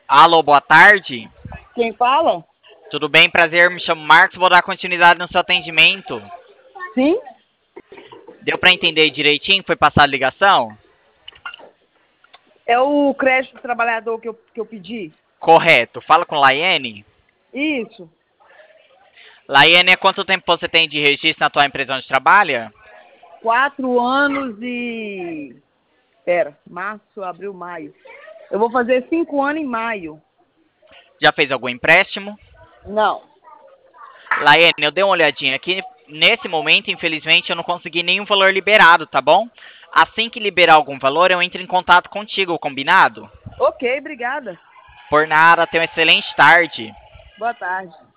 Alô, boa tarde. Quem fala? Tudo bem? Prazer, me chamo Marcos, vou dar continuidade no seu atendimento. Sim? Deu para entender direitinho? Foi passar a ligação? É o crédito do trabalhador que eu pedi? Correto. Fala com Laiane. Isso. Laiane, há quanto tempo você tem de registro na tua empresa onde trabalha? 4 anos e... Pera, março, abril, maio. Eu vou fazer 5 anos em maio. Já fez algum empréstimo? Não. Laiane, eu dei uma olhadinha aqui. Nesse momento, infelizmente, eu não consegui nenhum valor liberado, tá bom? Assim que liberar algum valor, eu entro em contato contigo, combinado? Ok, obrigada. Por nada, tenha uma excelente tarde. Boa tarde.